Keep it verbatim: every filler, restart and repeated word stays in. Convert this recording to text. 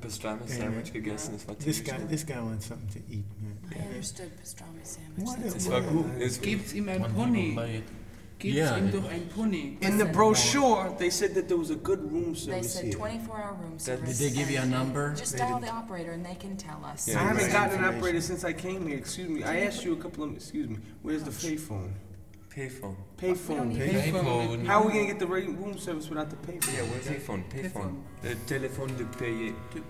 Pastrami Sandwich gegessen, das war This ziemlich guy, gut. this guy wants something to eat, man. I understood pastrami sandwich. What That's a- Das war gut. Das ist Gibt's ihm ein One Pony? people made. Gibt's Yeah. ihm doch ein Pony? In the Listen. brochure, they said that there was a good room They service said here. twenty-four hour room Did service. they give you a and number? Just dial the operator and they can tell us. Yeah. I haven't Right. gotten an Information. operator since I came here. Excuse me. I asked you a couple of. Excuse me. Where's the payphone? Payphone. Payphone. need Pay- Payphone. How are we gonna get the ra- room service without the payphone? Yeah, where's payphone? Payphone. Payphone. Le téléphone de payer. To